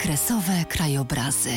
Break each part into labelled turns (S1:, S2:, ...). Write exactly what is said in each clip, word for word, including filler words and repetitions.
S1: Kresowe krajobrazy.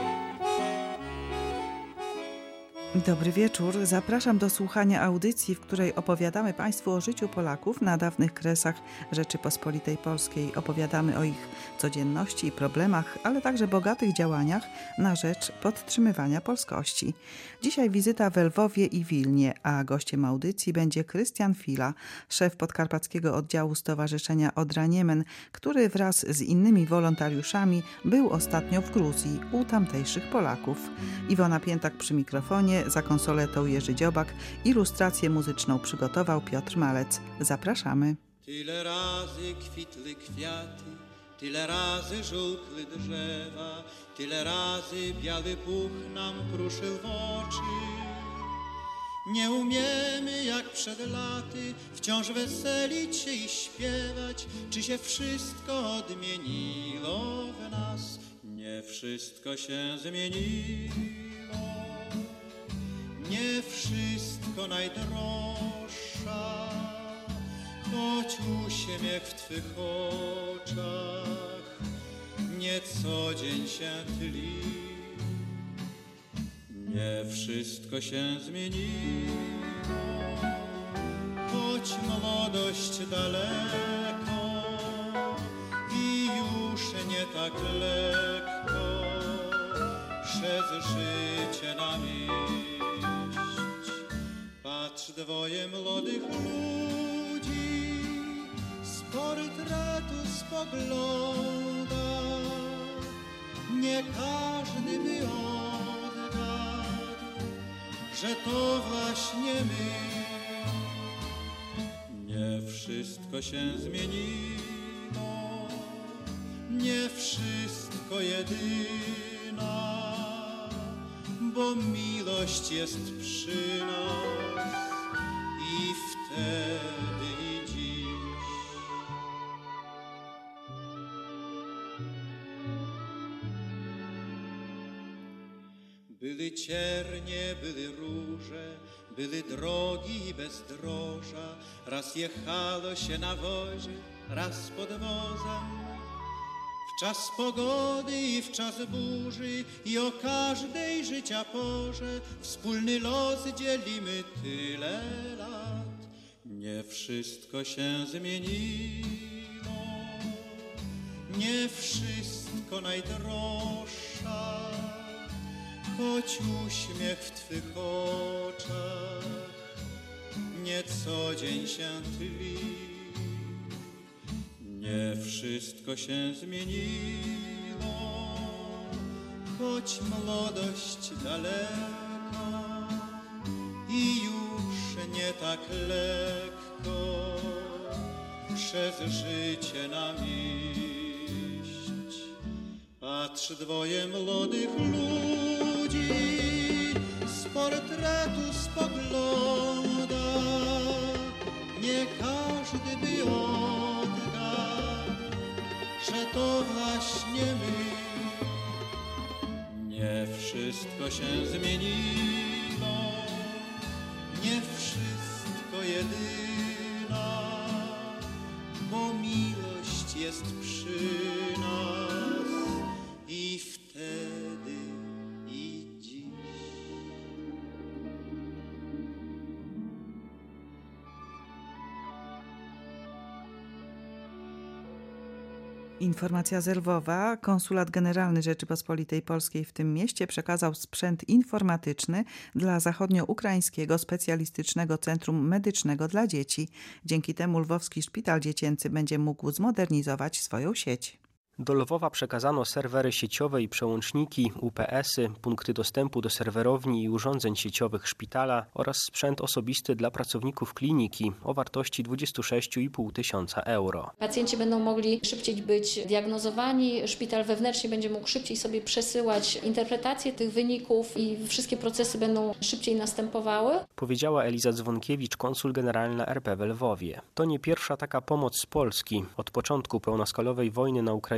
S2: Dobry wieczór. Zapraszam do słuchania audycji, w której opowiadamy Państwu o życiu Polaków na dawnych kresach Rzeczypospolitej Polskiej. Opowiadamy o ich codzienności i problemach, ale także bogatych działaniach na rzecz podtrzymywania polskości. Dzisiaj wizyta w Lwowie i Wilnie, a gościem audycji będzie Krystian Fila, szef podkarpackiego oddziału Stowarzyszenia Odra Niemen, który wraz z innymi wolontariuszami był ostatnio w Gruzji u tamtejszych Polaków. Iwona Piętak przy mikrofonie, za konsoletą Jerzy Dziobak, ilustrację muzyczną przygotował Piotr Malec. Zapraszamy.
S3: Tyle razy kwitły kwiaty, tyle razy żółkły drzewa, tyle razy biały puch nam pruszył w oczy. Nie umiemy jak przed laty wciąż weselić się i śpiewać, czy się wszystko odmieniło w nas? Nie wszystko się zmieniło. Nie wszystko najdroższa, choć uśmiech w Twych oczach nie co dzień się tli. Nie wszystko się zmieniło, choć młodość daleko i już nie tak lekko przez życie nam iść. Patrz, dwoje młodych ludzi z portretu spogląda. Nie każdy by odgadł, że to właśnie my. Nie wszystko się zmieniło, nie wszystko jedyna, bo miłość jest przy nas i wtedy i dziś. Były ciernie, były róże, były drogi i bezdroża. Raz jechało się na wozie, raz pod wozem. W czas pogody i w czas burzy i o każdej życia porze wspólny los dzielimy tyle lat. Nie wszystko się zmieniło, nie wszystko najdroższa, choć uśmiech w Twych oczach nie co dzień się tli. Nie wszystko się zmieniło, choć młodość daleko i już nie tak lekko przez życie nam iść. Patrz, dwoje młodych ludzi z portretu spogląda. Nie każdy by że to właśnie my. Nie wszystko się zmieniło, nie wszystko jedyna, bo miłość jest przy nas i wtedy i dziś.
S2: Informacja z Lwowa. Konsulat Generalny Rzeczypospolitej Polskiej w tym mieście przekazał sprzęt informatyczny dla Zachodnioukraińskiego Specjalistycznego Centrum Medycznego dla Dzieci. Dzięki temu Lwowski Szpital Dziecięcy będzie mógł zmodernizować swoją sieć.
S4: Do Lwowa przekazano serwery sieciowe i przełączniki, U P S-y, punkty dostępu do serwerowni i urządzeń sieciowych szpitala oraz sprzęt osobisty dla pracowników kliniki o wartości dwadzieścia sześć i pół tysiąca euro.
S5: Pacjenci będą mogli szybciej być diagnozowani, szpital wewnętrznie będzie mógł szybciej sobie przesyłać interpretację tych wyników i wszystkie procesy będą szybciej następowały.
S4: Powiedziała Eliza Dzwonkiewicz, konsul generalna R P w Lwowie. To nie pierwsza taka pomoc z Polski. Od początku pełnoskalowej wojny na Ukrainie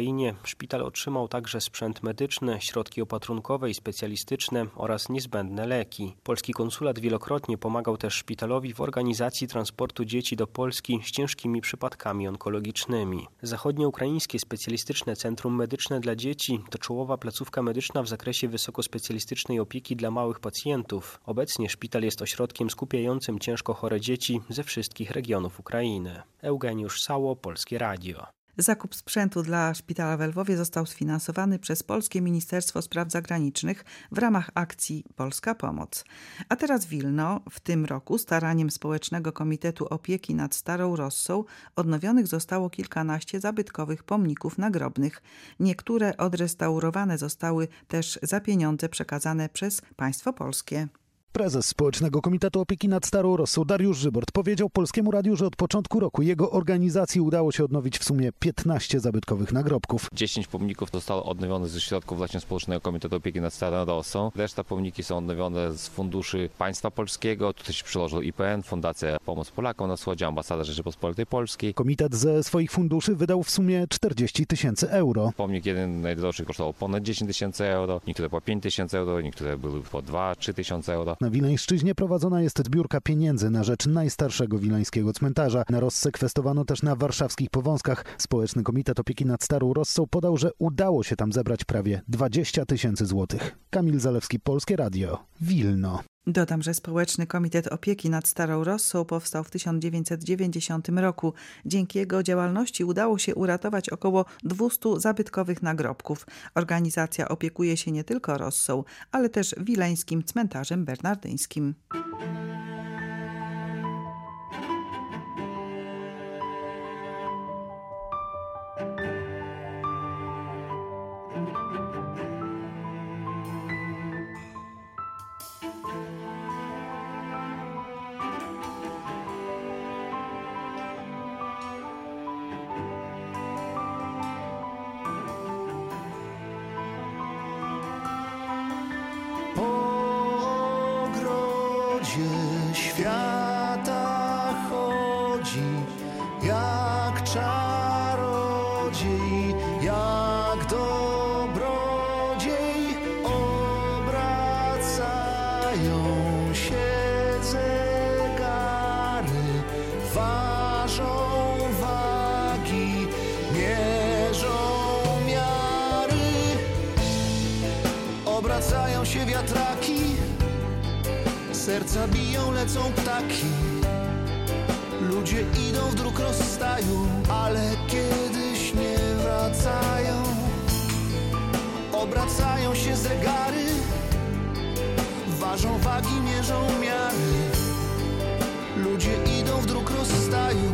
S4: Ukrainie szpital otrzymał także sprzęt medyczny, środki opatrunkowe i specjalistyczne oraz niezbędne leki. Polski konsulat wielokrotnie pomagał też szpitalowi w organizacji transportu dzieci do Polski z ciężkimi przypadkami onkologicznymi. Zachodnioukraińskie Specjalistyczne Centrum Medyczne dla Dzieci to czołowa placówka medyczna w zakresie wysokospecjalistycznej opieki dla małych pacjentów. Obecnie szpital jest ośrodkiem skupiającym ciężko chore dzieci ze wszystkich regionów Ukrainy. Eugeniusz Sało, Polskie Radio.
S2: Zakup sprzętu dla szpitala w Lwowie został sfinansowany przez Polskie Ministerstwo Spraw Zagranicznych w ramach akcji Polska Pomoc. A teraz Wilno. W tym roku staraniem Społecznego Komitetu Opieki nad Starą Rossą odnowionych zostało kilkanaście zabytkowych pomników nagrobnych. Niektóre odrestaurowane zostały też za pieniądze przekazane przez państwo polskie.
S6: Prezes Społecznego Komitetu Opieki nad Starą Rossą Dariusz Żybort powiedział Polskiemu Radiu, że od początku roku jego organizacji udało się odnowić w sumie piętnaście zabytkowych nagrobków.
S7: dziesięć pomników zostało odnowione ze środków właśnie Społecznego Komitetu Opieki nad Starą Rossą. Reszta pomniki są odnowione z funduszy państwa polskiego. Tutaj się przyłożył I P N, Fundacja Pomoc Polakom na Wschodzie, Ambasada Rzeczypospolitej Polskiej.
S6: Komitet ze swoich funduszy wydał w sumie czterdzieści tysięcy euro.
S7: Pomnik jeden najdroższy kosztował ponad dziesięć tysięcy euro, niektóre po pięć tysięcy euro, niektóre były po dwa trzy tysiące euro.
S6: Na Wileńszczyźnie prowadzona jest zbiórka pieniędzy na rzecz najstarszego wileńskiego cmentarza. Na Rossę kwestowano też na warszawskich Powązkach. Społeczny Komitet Opieki nad Starą Rossą podał, że udało się tam zebrać prawie dwadzieścia tysięcy złotych. Kamil Zalewski, Polskie Radio, Wilno.
S2: Dodam, że Społeczny Komitet Opieki nad Starą Rossą powstał w tysiąc dziewięćset dziewięćdziesiątym roku. Dzięki jego działalności udało się uratować około dwieście zabytkowych nagrobków. Organizacja opiekuje się nie tylko Rossą, ale też wileńskim cmentarzem bernardyńskim.
S8: Świata chodzi jak czarodziej, jak dobrodziej, obracają się zegary, ważą wagi, mierzą miary, obracają się wiatraki, serca biją, lecą ptaki. Ludzie idą w dróg rozstaju, ale kiedyś nie wracają. Obracają się zegary, ważą wagi, mierzą miary. Ludzie idą w dróg rozstaju.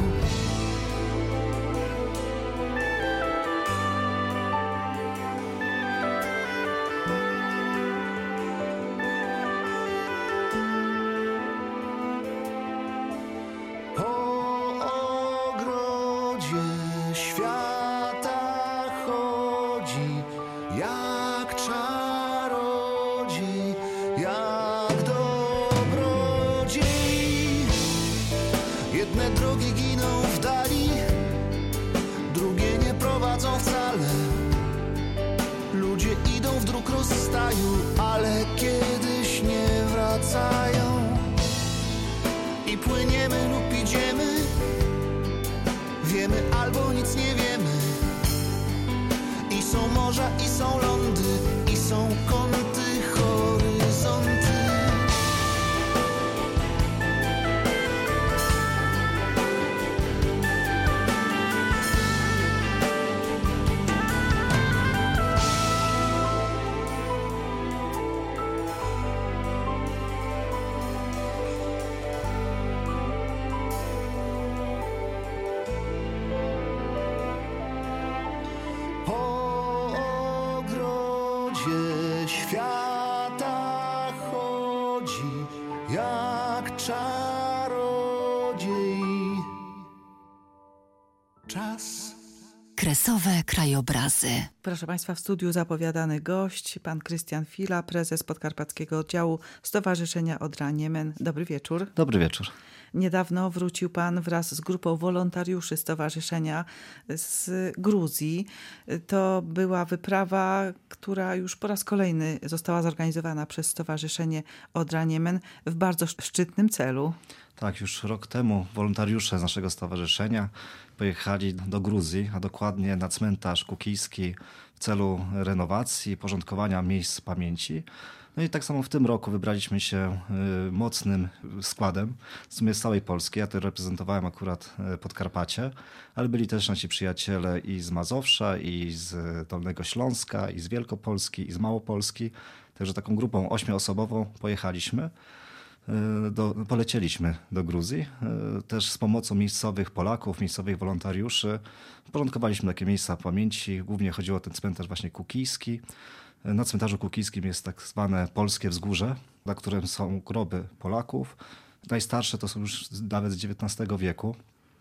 S8: Jedne drogi giną w dali, drugie nie prowadzą wcale. Ludzie idą w dróg rozstaju, ale kiedyś nie wracają. I płyniemy lub idziemy, wiemy albo nic nie wiemy. I są morza, i są lądy, i są kąty, horyzonty. Świata chodzi jak czarodziej. Czas
S1: Kresowe krajobrazy.
S2: Proszę Państwa, w studiu zapowiadany gość, pan Krystian Fila, prezes Podkarpackiego Oddziału Stowarzyszenia Odra Niemen. Dobry wieczór.
S9: Dobry wieczór.
S2: Niedawno wrócił pan wraz z grupą wolontariuszy stowarzyszenia z Gruzji. To była wyprawa, która już po raz kolejny została zorganizowana przez Stowarzyszenie Odra Niemen w bardzo szczytnym celu.
S9: Tak, już rok temu wolontariusze z naszego stowarzyszenia pojechali do Gruzji, a dokładnie na cmentarz kukijski w celu renowacji, porządkowania miejsc pamięci. No i tak samo w tym roku wybraliśmy się mocnym składem, w sumie z całej Polski. Ja tu reprezentowałem akurat Podkarpacie, ale byli też nasi przyjaciele i z Mazowsza, i z Dolnego Śląska, i z Wielkopolski, i z Małopolski. Także taką grupą ośmioosobową pojechaliśmy. Do, polecieliśmy do Gruzji, też z pomocą miejscowych Polaków, miejscowych wolontariuszy. Porządkowaliśmy takie miejsca pamięci, głównie chodziło o ten cmentarz właśnie kukijski. Na cmentarzu kukijskim jest tak zwane Polskie Wzgórze, na którym są groby Polaków. Najstarsze to są już nawet z dziewiętnastego wieku.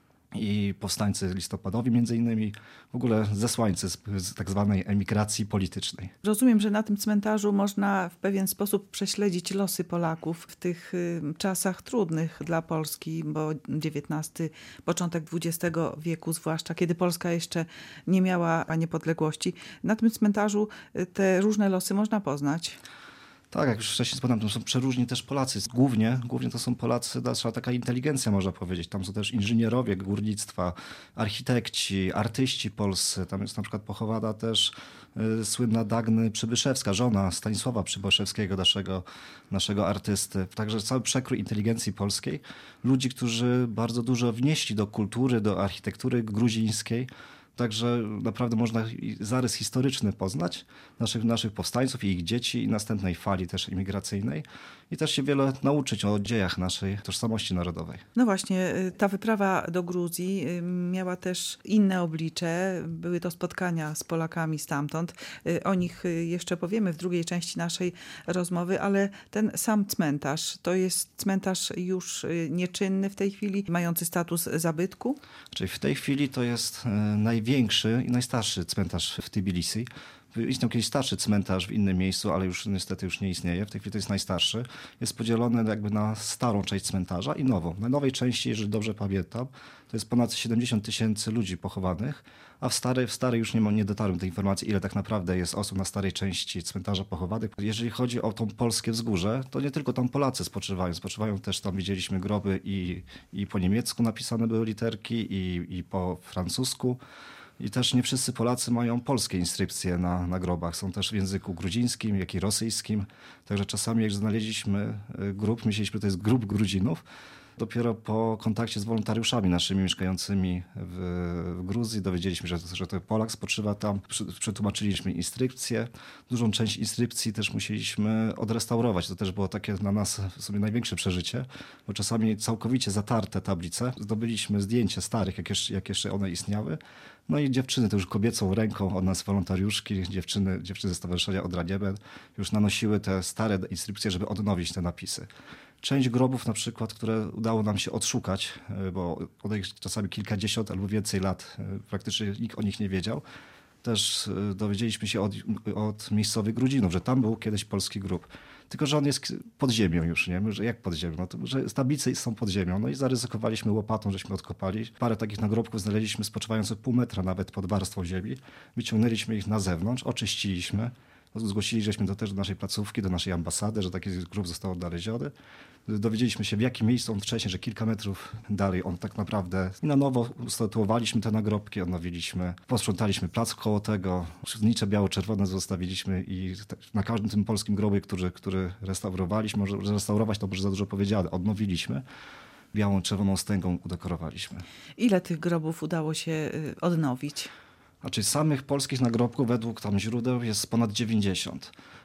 S9: I powstańcy listopadowi między innymi, w ogóle zesłańcy z, z tak zwanej emigracji politycznej.
S2: Rozumiem, że na tym cmentarzu można w pewien sposób prześledzić losy Polaków w tych y, czasach trudnych dla Polski, bo dziewiętnasty, początek dwudziestego wieku, zwłaszcza kiedy Polska jeszcze nie miała niepodległości. Na tym cmentarzu y, te różne losy można poznać.
S9: Tak, jak już wcześniej wspomniałem, to są przeróżni też Polacy. Głównie, głównie to są Polacy, nasza taka inteligencja, można powiedzieć. Tam są też inżynierowie górnictwa, architekci, artyści polscy. Tam jest na przykład pochowana też y, słynna Dagny Przybyszewska, żona Stanisława Przybyszewskiego, naszego, naszego artysty. Także cały przekrój inteligencji polskiej. Ludzi, którzy bardzo dużo wnieśli do kultury, do architektury gruzińskiej. Także naprawdę można zarys historyczny poznać naszych, naszych powstańców i ich dzieci i następnej fali też imigracyjnej i też się wiele nauczyć o dziejach naszej tożsamości narodowej.
S2: No właśnie, ta wyprawa do Gruzji miała też inne oblicze. Były to spotkania z Polakami stamtąd. O nich jeszcze powiemy w drugiej części naszej rozmowy, ale ten sam cmentarz, to jest cmentarz już nieczynny w tej chwili, mający status zabytku?
S9: Czyli w tej chwili to jest największy i najstarszy cmentarz w Tbilisi. Istniał kiedyś starszy cmentarz w innym miejscu, ale już niestety już nie istnieje. W tej chwili to jest najstarszy. Jest podzielony jakby na starą część cmentarza i nową. Na nowej części, jeżeli dobrze pamiętam, to jest ponad siedemdziesiąt tysięcy ludzi pochowanych, a w starej, w starej już nie, ma, nie dotarłem do tej informacji, ile tak naprawdę jest osób na starej części cmentarza pochowanych. Jeżeli chodzi o tą Polskie Wzgórze, to nie tylko tam Polacy spoczywają. Spoczywają też tam, widzieliśmy groby i, i po niemiecku napisane były literki i, i po francusku. I też nie wszyscy Polacy mają polskie inskrypcje na, na grobach. Są też w języku gruzińskim, jak i rosyjskim. Także czasami jak znaleźliśmy grób, myśleliśmy, że to jest grób Gruzinów. Dopiero po kontakcie z wolontariuszami naszymi mieszkającymi w, w Gruzji dowiedzieliśmy, że, że to Polak spoczywa tam. Przetłumaczyliśmy inskrypcję. Dużą część inskrypcji też musieliśmy odrestaurować. To też było takie dla nas w sumie największe przeżycie, bo czasami całkowicie zatarte tablice. Zdobyliśmy zdjęcia starych, jak jeszcze, jak jeszcze one istniały. No i dziewczyny, to już kobiecą ręką od nas wolontariuszki, dziewczyny, dziewczyny ze Stowarzyszenia Odra Niemen już nanosiły te stare inskrypcje, żeby odnowić te napisy. Część grobów na przykład, które udało nam się odszukać, bo one czasami kilkadziesiąt albo więcej lat praktycznie nikt o nich nie wiedział. Też dowiedzieliśmy się od, od miejscowych Gruzinów, że tam był kiedyś polski grób. Tylko że on jest pod ziemią już, nie? Że jak pod ziemią? No to, że tablice są pod ziemią. No i zaryzykowaliśmy łopatą, żeśmy odkopali. Parę takich nagrobków znaleźliśmy spoczywających pół metra nawet pod warstwą ziemi. Wyciągnęliśmy ich na zewnątrz, oczyściliśmy. Zgłosili, żeśmy to też do naszej placówki, do naszej ambasady, że taki grób został odnaleziony. Dowiedzieliśmy się, w jakim miejscu on wcześniej, że kilka metrów dalej on tak naprawdę i na nowo usytuowaliśmy te nagrobki, odnowiliśmy, posprzątaliśmy plac koło tego, znicze biało-czerwone zostawiliśmy i na każdym tym polskim grobie, który, który restaurowaliśmy, może restaurować to może za dużo powiedziane, odnowiliśmy. Białą, czerwoną wstęgą udekorowaliśmy.
S2: Ile tych grobów udało się odnowić?
S9: Znaczy samych polskich nagrobków według tam źródeł jest ponad dziewięćdziesiąt.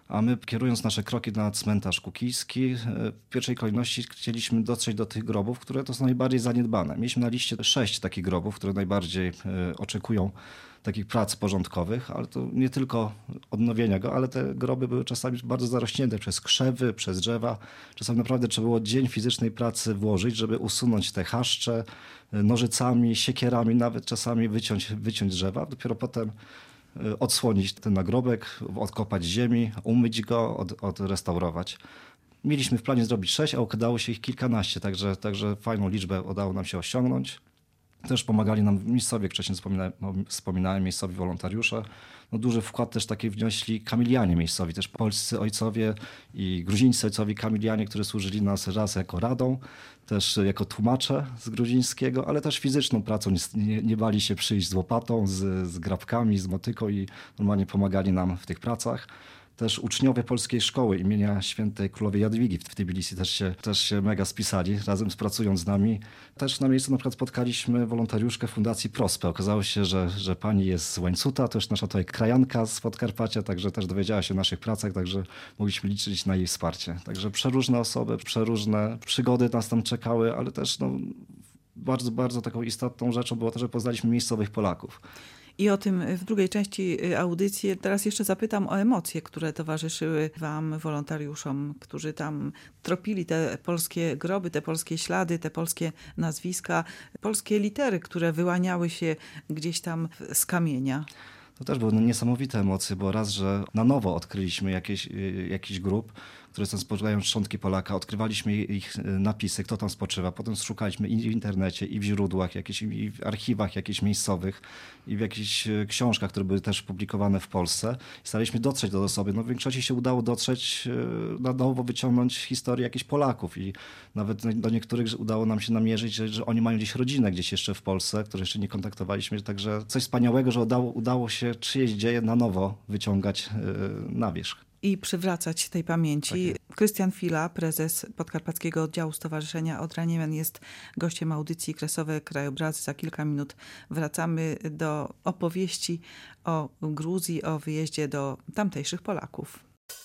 S9: A my, kierując nasze kroki na cmentarz Kukijski, w pierwszej kolejności chcieliśmy dotrzeć do tych grobów, które to są najbardziej zaniedbane. Mieliśmy na liście sześć takich grobów, które najbardziej oczekują takich prac porządkowych, ale to nie tylko odnowienia go, ale te groby były czasami bardzo zarośnięte przez krzewy, przez drzewa. Czasami naprawdę trzeba było dzień fizycznej pracy włożyć, żeby usunąć te chaszcze nożycami, siekierami, nawet czasami wyciąć, wyciąć drzewa. Dopiero potem odsłonić ten nagrobek, odkopać ziemi, umyć go, od, odrestaurować. Mieliśmy w planie zrobić sześć, a udało się ich kilkanaście, także, także fajną liczbę udało nam się osiągnąć. Też pomagali nam miejscowi, jak wcześniej wspominałem, wspominałem miejscowi wolontariusze. No, duży wkład też taki wnieśli kamilianie miejscowi, też polscy ojcowie i gruzińscy ojcowie kamilianie, którzy służyli nas raz jako radą, też jako tłumacze z gruzińskiego, ale też fizyczną pracą. Nie, nie, nie bali się przyjść z łopatą, z, z grabkami, z motyką i normalnie pomagali nam w tych pracach. Też uczniowie Polskiej Szkoły imienia Świętej Królowej Jadwigi w Tbilisi też się, też się mega spisali, razem pracując z nami. Też na miejscu na przykład spotkaliśmy wolontariuszkę Fundacji Prospe. Okazało się, że, że pani jest z Łańcuta, też nasza tutaj krajanka z Podkarpacia, także też dowiedziała się o naszych pracach, także mogliśmy liczyć na jej wsparcie. Także przeróżne osoby, przeróżne przygody nas tam czekały, ale też no, bardzo, bardzo taką istotną rzeczą było to, że poznaliśmy miejscowych Polaków.
S2: I o tym w drugiej części audycji. Teraz jeszcze zapytam o emocje, które towarzyszyły wam, wolontariuszom, którzy tam tropili te polskie groby, te polskie ślady, te polskie nazwiska, polskie litery, które wyłaniały się gdzieś tam z kamienia.
S9: To też były niesamowite emocje, bo raz, że na nowo odkryliśmy jakieś, jakiś grób, które tam spoczywają szczątki Polaka. Odkrywaliśmy ich napisy, kto tam spoczywa. Potem szukaliśmy i w internecie, i w źródłach, jakieś, i w archiwach jakichś miejscowych, i w jakichś książkach, które były też publikowane w Polsce. I staraliśmy dotrzeć do osoby. No, w większości się udało dotrzeć, na nowo wyciągnąć historię jakichś Polaków. I nawet do niektórych udało nam się namierzyć, że, że oni mają gdzieś rodzinę gdzieś jeszcze w Polsce, które jeszcze nie kontaktowaliśmy. Także coś wspaniałego, że udało, udało się czyjeś dzieje na nowo wyciągać na wierzch.
S2: I przywracać tej pamięci. Tak. Krystian Fila, prezes Podkarpackiego Oddziału Stowarzyszenia Odra Niemen, jest gościem audycji Kresowe Krajobrazy. Za kilka minut wracamy do opowieści o Gruzji, o wyjeździe do tamtejszych Polaków.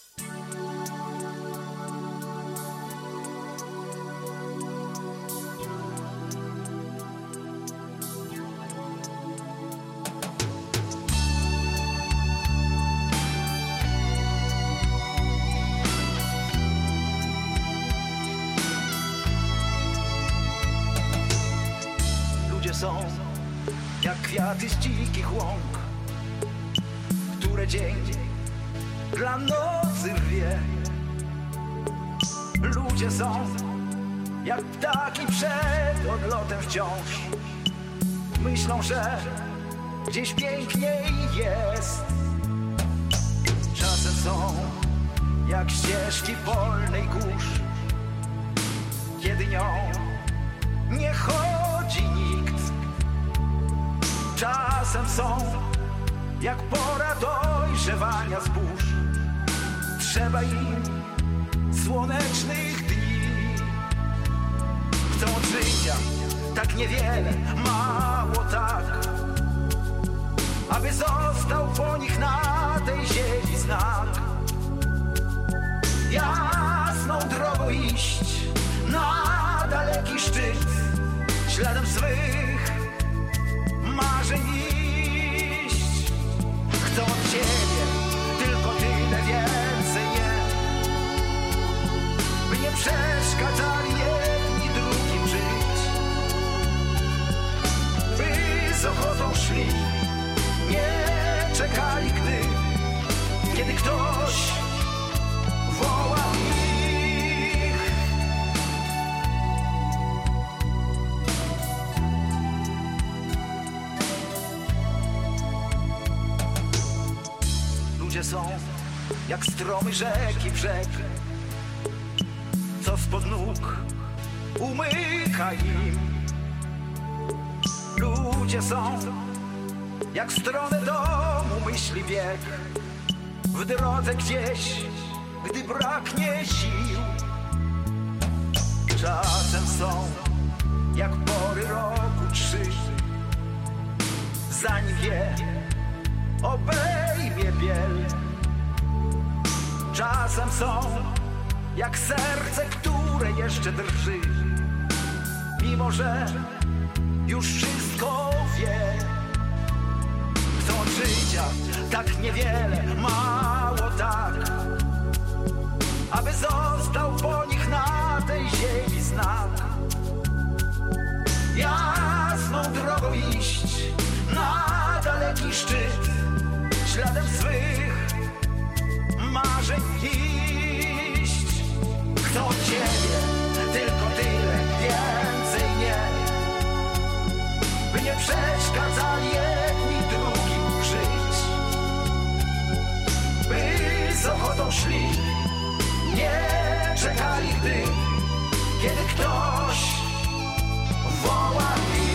S8: Są jak kwiaty z dzikich łąk, które dzień dla nocy rwie. Ludzie są jak ptaki przed odlotem wciąż. Myślą, że gdzieś piękniej jest. Czasem są jak ścieżki polnej kurz, kiedy nią nie chodzi nikt. Czasem są jak pora dojrzewania zbóż. Trzeba im słonecznych dni. Chcą od życia tak niewiele, mało tak, aby został po nich na tej ziemi znak. Jasną drogą iść na daleki szczyt, śladem swych marzeń iść. Chcą od ciebie tylko tyle, więcej nie, by nie przeszkadzali jedni drugim żyć, by z ochotą szli, nie czekali, gdy kiedy ktoś woła ich. Ludzie są jak stromy rzeki brzeg, co spod nóg umyka im. Ludzie są jak w stronę domu myśli bieg, w drodze gdzieś, gdy braknie sił. Czasem są jak pory roku trzy, zanim je obejmie biel. czasem są jak serce, które jeszcze drży, mimo że już wszystko wie. Chcą życia tak niewiele, mało tak, aby został po nich na tej ziemi znak. Jasną drogą iść na daleki szczyt, śladem swych marzeń iść. Chcą od ciebie tylko tyle, więcej nie, by nie przeszkadzali jedni drugim żyć, by z ochotą szli, nie czekali, gdy kiedy ktoś woła ich.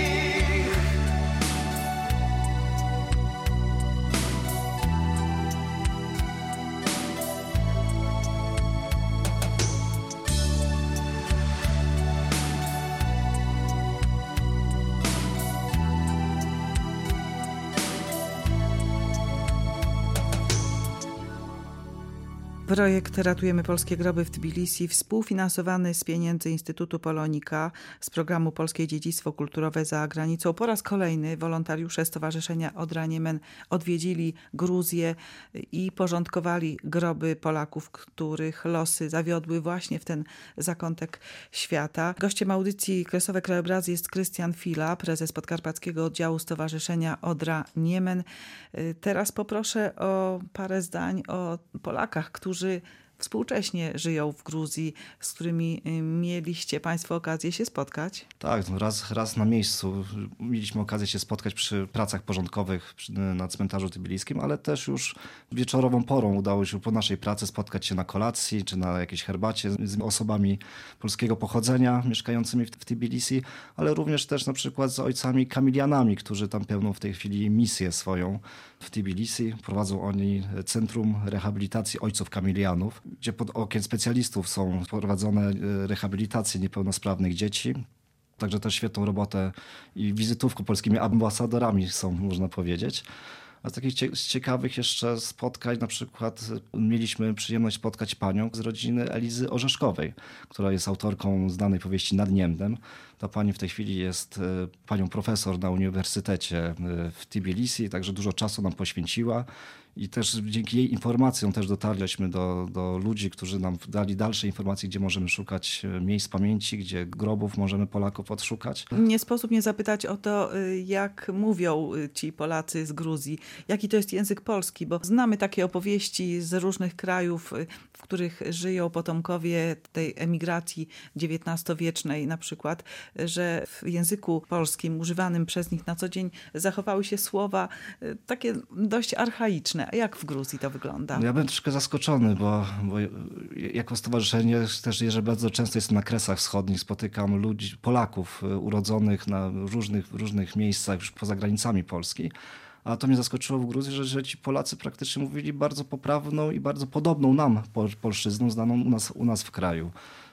S2: Projekt Ratujemy Polskie Groby w Tbilisi, współfinansowany z pieniędzy Instytutu Polonika z programu Polskie Dziedzictwo Kulturowe za granicą. Po raz kolejny wolontariusze Stowarzyszenia Odra Niemen odwiedzili Gruzję i porządkowali groby Polaków, których losy zawiodły właśnie w ten zakątek świata. Gościem audycji Kresowe Krajobrazy jest Krystian Fila, prezes Podkarpackiego Oddziału Stowarzyszenia Odra Niemen. Teraz poproszę o parę zdań o Polakach, którzy którzy współcześnie żyją w Gruzji, z którymi mieliście Państwo okazję się spotkać?
S9: Tak, raz, raz na miejscu mieliśmy okazję się spotkać przy pracach porządkowych na cmentarzu tbiliskim, ale też już wieczorową porą udało się po naszej pracy spotkać się na kolacji czy na jakiejś herbacie z osobami polskiego pochodzenia mieszkającymi w Tbilisi, ale również też na przykład z ojcami kamilianami, którzy tam pełnią w tej chwili misję swoją w Tbilisi. Prowadzą oni Centrum Rehabilitacji Ojców Kamilianów, gdzie pod okiem specjalistów są prowadzone rehabilitacje niepełnosprawnych dzieci. Także też świetną robotę i wizytówką polskimi ambasadorami są, można powiedzieć. A z takich cie- z ciekawych jeszcze spotkań, na przykład mieliśmy przyjemność spotkać panią z rodziny Elizy Orzeszkowej, która jest autorką znanej powieści Nad Niemnem. Ta pani w tej chwili jest panią profesor na Uniwersytecie w Tbilisi, także dużo czasu nam poświęciła. I też dzięki jej informacjom też dotarliśmy do, do ludzi, którzy nam dali dalsze informacje, gdzie możemy szukać miejsc pamięci, gdzie grobów możemy Polaków odszukać.
S2: Nie sposób nie zapytać o to, jak mówią ci Polacy z Gruzji, jaki to jest język polski, bo znamy takie opowieści z różnych krajów, w których żyją potomkowie tej emigracji dziewiętnastowiecznej na przykład, że w języku polskim używanym przez nich na co dzień zachowały się słowa takie dość archaiczne. A jak w Gruzji to wygląda?
S9: Ja byłem troszkę zaskoczony, bo, bo jako stowarzyszenie też jeżdżę bardzo często jestem na Kresach Wschodnich, spotykam ludzi, Polaków urodzonych na różnych, różnych miejscach już poza granicami Polski. A to mnie zaskoczyło w Gruzji, że, że ci Polacy praktycznie mówili bardzo poprawną i bardzo podobną nam polszczyzną znaną u nas, u nas w kraju.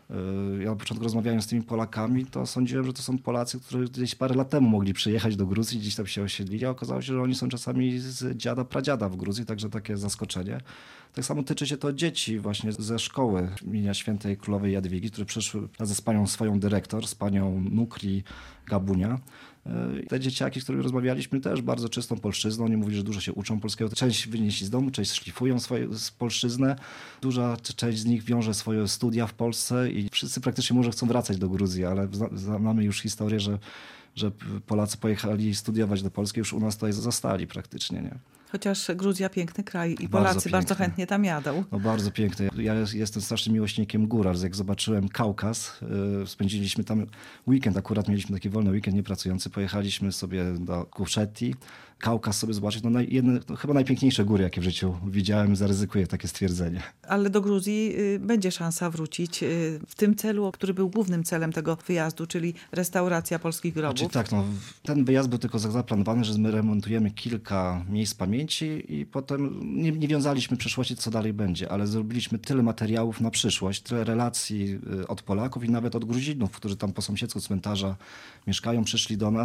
S9: Ja na początku rozmawiając z tymi Polakami, to sądziłem, że to są Polacy, którzy gdzieś parę lat temu mogli przyjechać do Gruzji, gdzieś tam się osiedlili, a okazało się, że oni są czasami z dziada, pradziada w Gruzji, także takie zaskoczenie. Tak samo tyczy się to dzieci właśnie ze szkoły imienia Świętej Królowej Jadwigi, które przyszły razem z panią swoją dyrektor, z panią Nukli Gabunia. Te dzieciaki, z którymi rozmawialiśmy, też bardzo czystą polszczyzną. Oni mówili, że dużo się uczą polskiego. Część wynieśli z domu, część szlifują swoją polszczyznę. Duża część z nich wiąże swoje studia w Polsce i wszyscy praktycznie może chcą wracać do Gruzji, ale znamy już historię, że, że Polacy pojechali studiować do Polski, już u nas tutaj zostali praktycznie, nie?
S2: Chociaż Gruzja piękny kraj i
S9: bardzo
S2: Polacy
S9: piękny.
S2: bardzo chętnie tam jadą.
S9: No bardzo piękny. Ja jestem strasznym miłośnikiem gór. Jak zobaczyłem Kaukaz, spędziliśmy tam weekend, akurat mieliśmy taki wolny weekend niepracujący, pojechaliśmy sobie do Kuszetii. Kaukaz sobie zobaczyć, no naj, jedne, no chyba najpiękniejsze góry, jakie w życiu widziałem, zaryzykuję takie stwierdzenie.
S2: Ale do Gruzji y, będzie szansa wrócić y, w tym celu, który był głównym celem tego wyjazdu, czyli restauracja polskich grobów.
S9: Znaczy, tak, no, ten wyjazd był tylko zaplanowany, że my remontujemy kilka miejsc pamięci i potem nie, nie wiązaliśmy przyszłości, co dalej będzie, ale zrobiliśmy tyle materiałów na przyszłość, tyle relacji y, od Polaków i nawet od Gruzinów, którzy tam po sąsiedzku cmentarza mieszkają, przyszli do nas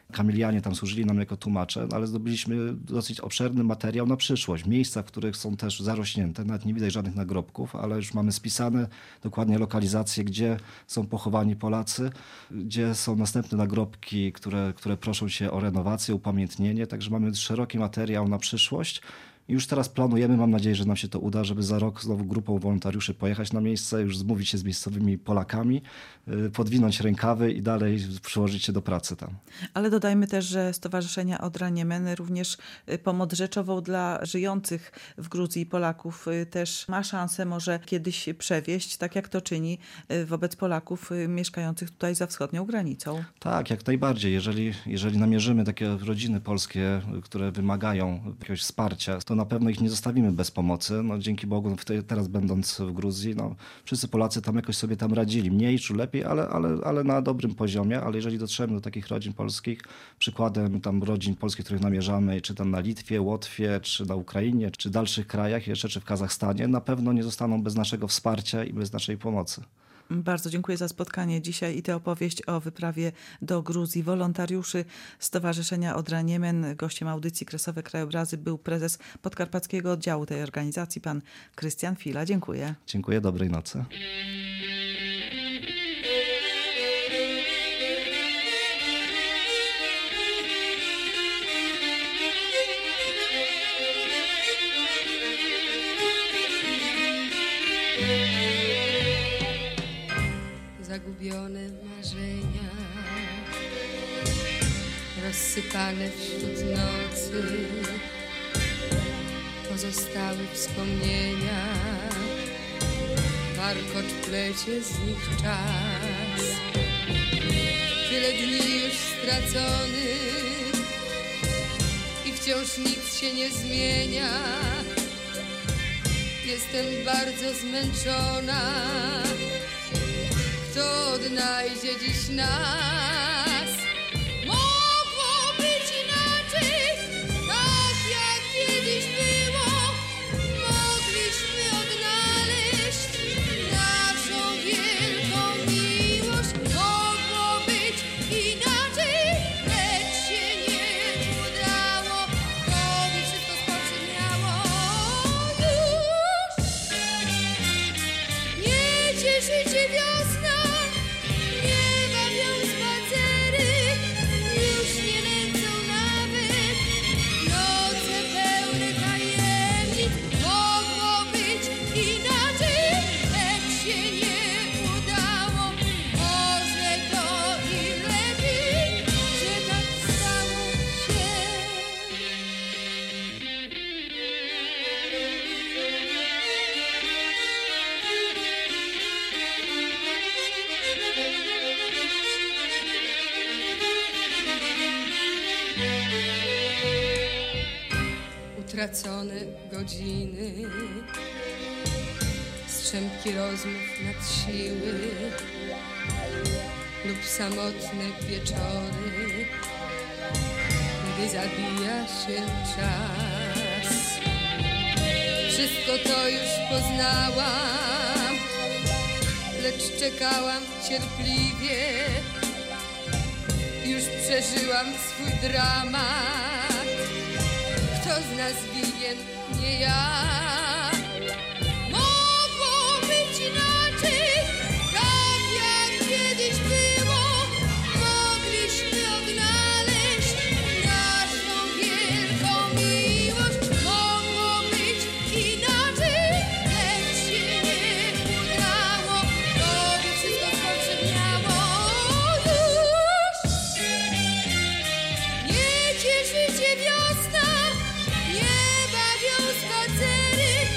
S9: Kamilianie tam służyli nam jako tłumacze, ale zdobyliśmy dosyć obszerny materiał na przyszłość. Miejsca, w których są też zarośnięte, nawet nie widać żadnych nagrobków, ale już mamy spisane dokładnie lokalizacje, gdzie są pochowani Polacy, gdzie są następne nagrobki, które, które proszą się o renowację, upamiętnienie, także mamy szeroki materiał na przyszłość. I już teraz planujemy, mam nadzieję, że nam się to uda, żeby za rok znowu grupą wolontariuszy pojechać na miejsce, już zmówić się z miejscowymi Polakami, podwinąć rękawy i dalej przyłożyć się do pracy tam.
S2: Ale dodajmy też, że Stowarzyszenia Odra Niemen również pomoc rzeczową dla żyjących w Gruzji Polaków też ma szansę może kiedyś przewieźć, tak jak to czyni wobec Polaków mieszkających tutaj za wschodnią granicą. Tak, jak najbardziej. Jeżeli, jeżeli namierzymy takie rodziny polskie, które wymagają jakiegoś wsparcia, to na pewno ich nie zostawimy bez pomocy. No, dzięki Bogu, teraz będąc w Gruzji, no, wszyscy Polacy tam jakoś sobie tam radzili. Mniej czy lepiej, ale, ale, ale na dobrym poziomie. Ale jeżeli dotrzemy do takich rodzin polskich, przykładem tam rodzin polskich, których namierzamy, czy tam na Litwie, Łotwie, czy na Ukrainie, czy dalszych krajach jeszcze, czy w Kazachstanie, na pewno nie zostaną bez naszego wsparcia i bez naszej pomocy. Bardzo dziękuję za spotkanie dzisiaj i tę opowieść o wyprawie do Gruzji wolontariuszy Stowarzyszenia Odra Niemen. Gościem audycji Kresowe Krajobrazy był prezes podkarpackiego oddziału tej organizacji, pan Krystian Fila. Dziękuję. Dziękuję, dobrej nocy.
S10: Zagubione marzenia, rozsypane wśród nocy, pozostałe wspomnienia, warkot plecie z nich czas. Tyle dni już straconych i wciąż nic się nie zmienia. Jestem bardzo zmęczona. Kto odnajdzie dziś nas? Mogło być inaczej, tak jak kiedyś było. Mogliśmy odnaleźć naszą wielką miłość. Mogło być inaczej, lecz się nie udało. Tobie wszystko spowszedniało już. Nie cieszycie wiosna. Utracone godziny, strzępki rozmów nad siły lub samotne wieczory, gdy zabija się czas. Wszystko to już poznałam, lecz czekałam cierpliwie. Już przeżyłam swój dramat. Kto z nas winien? Nie ja. Mogło być inaczej, tak jak kiedyś było. Mogliśmy odnaleźć naszą wielką miłość. Mogło być inaczej, lecz się nie udało. Tobie wszystko spowszedniało już. Nie cieszycie wiosna. Nie bawią spacery,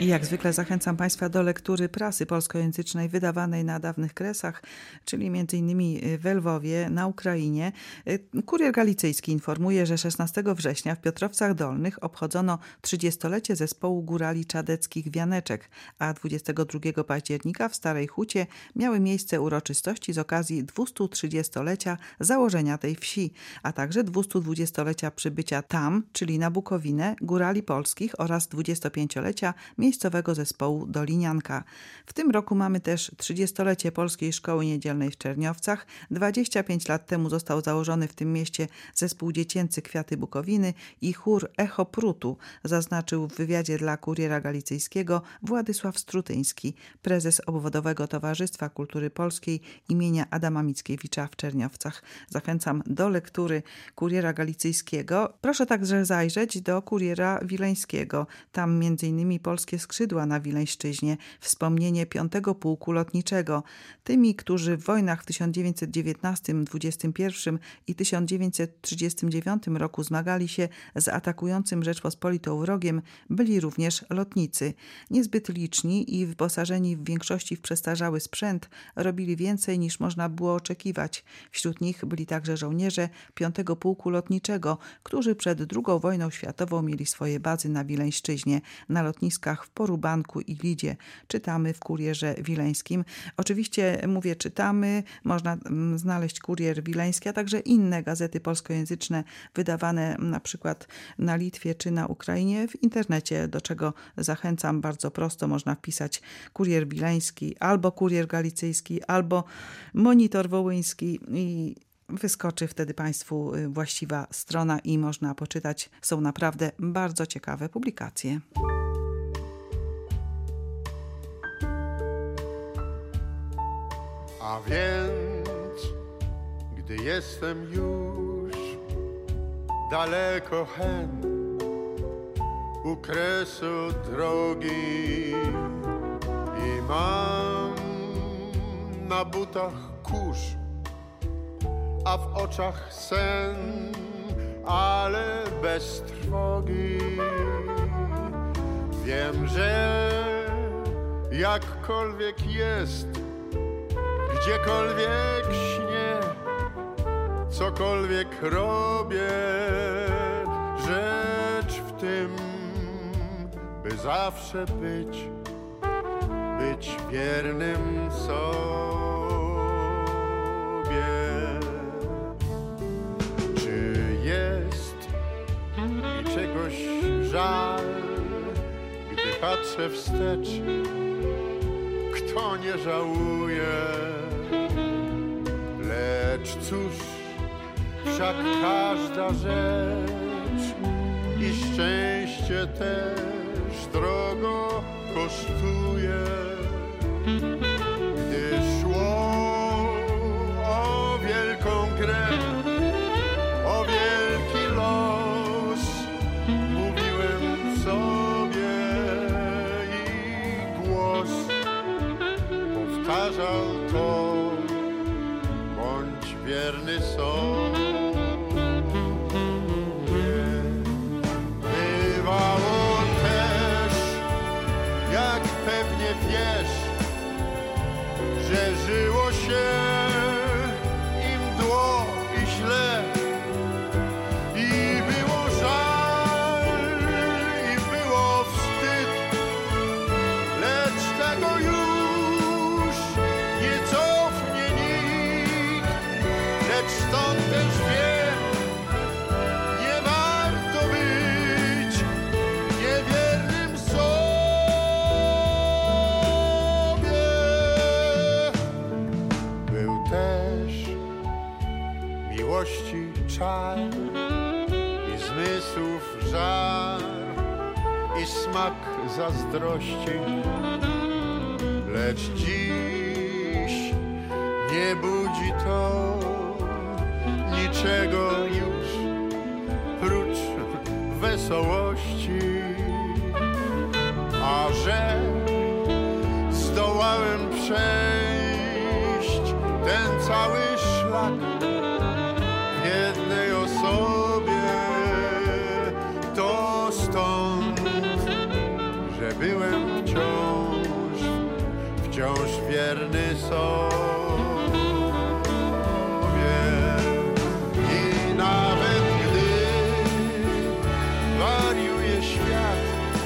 S2: I jak zwykle zachęcam Państwa do lektury prasy polskojęzycznej wydawanej na dawnych Kresach, czyli między innymi w Lwowie, na Ukrainie. Kurier Galicyjski informuje, że szesnastego września w Piotrowcach Dolnych obchodzono trzydziestolecie zespołu górali czadeckich Wianeczek, a dwudziestego drugiego października w Starej Hucie miały miejsce uroczystości z okazji dwustutrzydziestolecia założenia tej wsi, a także dwustudwudziestolecia przybycia tam, czyli na Bukowinę, górali polskich oraz dwudziestopięciolecia miejscowego zespołu Dolinianka. W tym roku mamy też trzydziestolecie Polskiej Szkoły Niedzielnej w Czerniowcach. dwadzieścia pięć lat temu został założony w tym mieście zespół dziecięcy Kwiaty Bukowiny i chór Echo Prutu, zaznaczył w wywiadzie dla Kuriera Galicyjskiego Władysław Strutyński, prezes Obwodowego Towarzystwa Kultury Polskiej imienia Adama Mickiewicza w Czerniowcach. Zachęcam do lektury Kuriera Galicyjskiego. Proszę także zajrzeć do Kuriera Wileńskiego. Tam między innymi polskie skrzydła na Wileńszczyźnie, wspomnienie piątego Pułku Lotniczego. Tymi, którzy w wojnach w tysiąc dziewięćset dziewiętnastym, dwudziestym pierwszym i tysiąc dziewięćset trzydziestym dziewiątym roku zmagali się z atakującym Rzeczpospolitą wrogiem, byli również lotnicy. Niezbyt liczni i wyposażeni w większości w przestarzały sprzęt, robili więcej niż można było oczekiwać. Wśród nich byli także żołnierze piątego Pułku Lotniczego, którzy przed drugą wojną światową mieli swoje bazy na Wileńszczyźnie, na lotniskach w Porubanku i Lidzie. Czytamy w Kurierze Wileńskim. Oczywiście mówię czytamy, można znaleźć Kurier Wileński, a także inne gazety polskojęzyczne wydawane na przykład na Litwie czy na Ukrainie w internecie, do czego zachęcam bardzo prosto. Można wpisać Kurier Wileński albo Kurier Galicyjski albo Monitor Wołyński i wyskoczy wtedy Państwu właściwa strona i można poczytać. Są naprawdę bardzo ciekawe publikacje.
S11: A więc, gdy jestem już daleko hen u kresu drogi i mam na butach kurz, a w oczach sen, ale bez trwogi. Wiem, że jakkolwiek jest, gdziekolwiek śnię, cokolwiek robię, rzecz w tym, by zawsze być, być wiernym sobie. Czy jest mi czegoś żal, gdy patrzę wstecz? Kto nie żałuje? Lecz cóż, wszak każda rzecz i szczęście też drogo kosztuje. Gdy szło o wielką grę, o wielki los, mówiłem sobie i głos powtarzał to, bądź wierny sobie. Bywało też, jak pewnie wiesz, że żyło się im mdło i źle, i było żal, i było wstyd, lecz tego już nie cofnie nikt, lecz stąd też wiem, nie warto być niewiernym sobie. Był też miłości czar i zmysłów żar i smak zazdrości, lecz dziś nie budzi to niczego już prócz wesołości. A że zdołałem przejść ten cały szlak w jednej osobie, to stąd, że byłem I nawet gdy wariuje świat,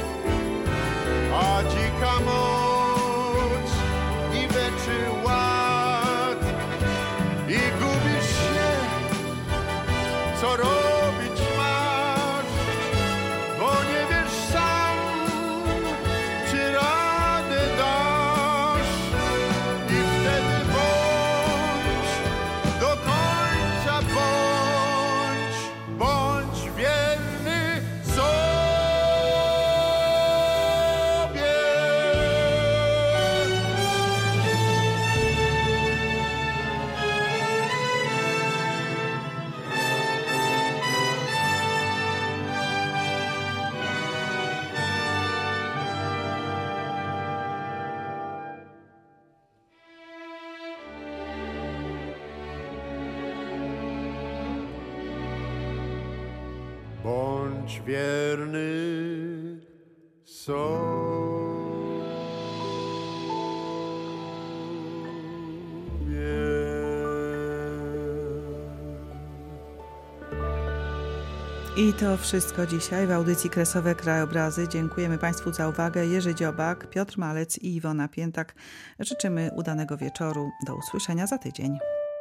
S11: a dzika moc i weczy ład, i gubisz się, co robić masz, bo nie wiesz sam, czy radę dasz. I wtedy bądź, do końca bądź, bądź wierny sobie. Bądź wierny
S2: I to wszystko dzisiaj w audycji Kresowe Krajobrazy. Dziękujemy Państwu za uwagę. Jerzy Dziobak, Piotr Malec i Iwona Piętak. Życzymy udanego wieczoru. Do usłyszenia za tydzień.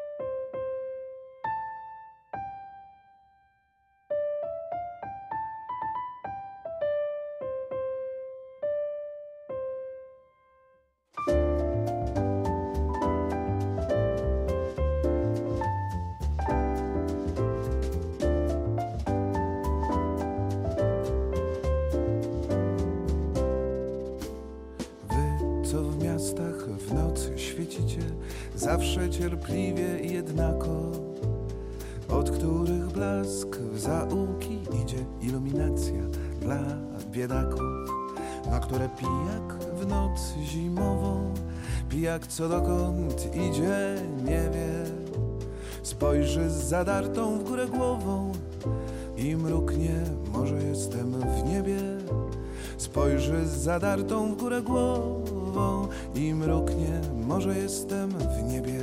S12: Co w miastach w nocy świecicie, zawsze cierpliwie i jednako, od których blask w zaułki idzie iluminacja dla biedaków, na które pijak w noc zimową, pijak co dokąd idzie nie wie, spojrzy z zadartą w górę głową i mruknie, może jestem w niebie. Spojrzy z zadartą w górę głową i mruknie, może jestem w niebie.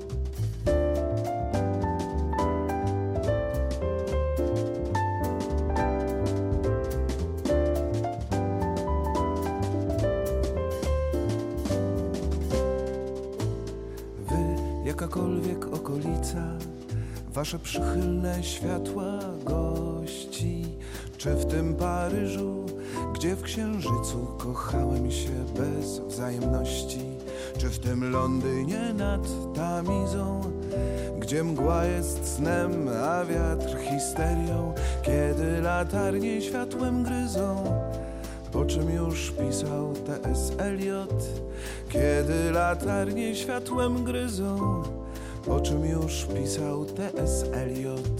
S12: Wy, jakakolwiek okolica, wasze przychylne światła gości, czy w tym Paryżu, gdzie w księżycu kochałem się bez wzajemności, czy w tym Londynie nad Tamizą, gdzie mgła jest snem, a wiatr histerią, kiedy latarnie światłem gryzą, o czym już pisał T S Eliot. Kiedy latarnie światłem gryzą, o czym już pisał T S Eliot.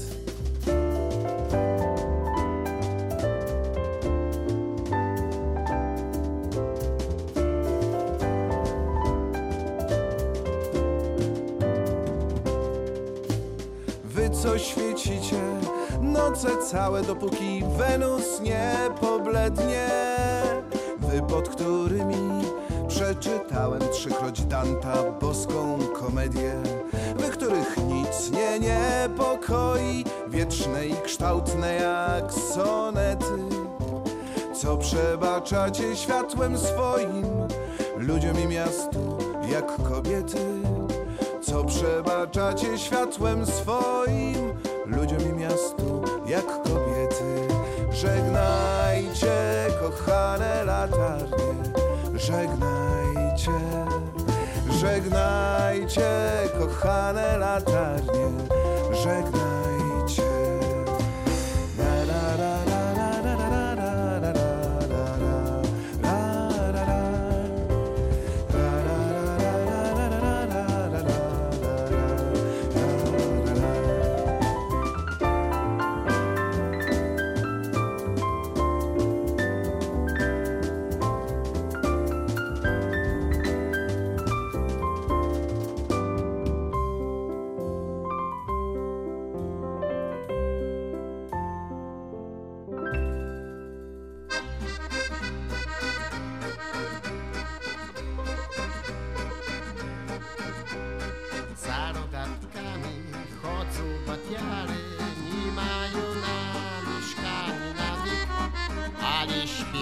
S12: Co świecicie noce całe, dopóki Wenus nie poblednie. Wy, pod którymi przeczytałem trzykroć Danta boską komedię. Wy, których nic nie niepokoi, wieczne i kształtne jak sonety, co przebaczacie światłem swoim ludziom i miastu jak kobiety. Co przebaczacie światłem swoim ludziom i miastu jak kobiety. Żegnajcie, kochane latarnie, żegnajcie, żegnajcie, kochane latarnie, żegnajcie. La, la, la, la, la, la, la, la, la.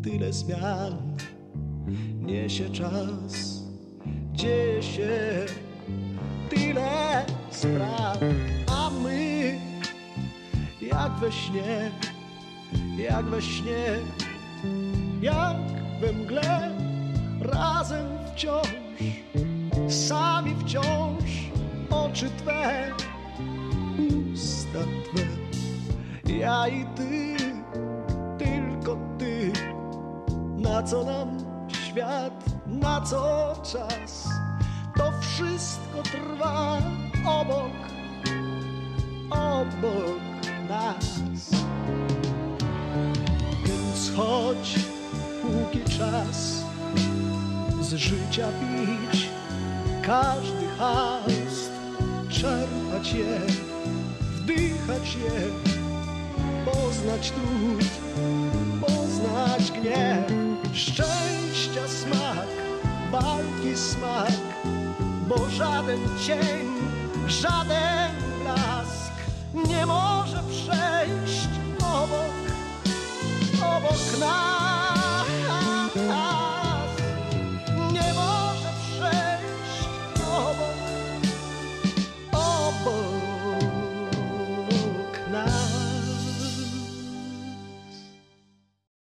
S13: tyle zmian niesie czas, dzieje się tyle spraw, a my jak we śnie, jak we śnie, jak we mgle, razem wciąż, sami wciąż, oczy Twe, usta Twe, ja i Ty, tylko Ty. Na co nam świat, na co czas, to wszystko trwa obok, obok nas. Więc chodź, póki czas, z życia pić każdy hast, czerpać je, wdychać je, poznać trud, poznać gniew, szczęścia smak, walki smak, bo żaden cień, żaden blask nie może przejść obok, obok nas.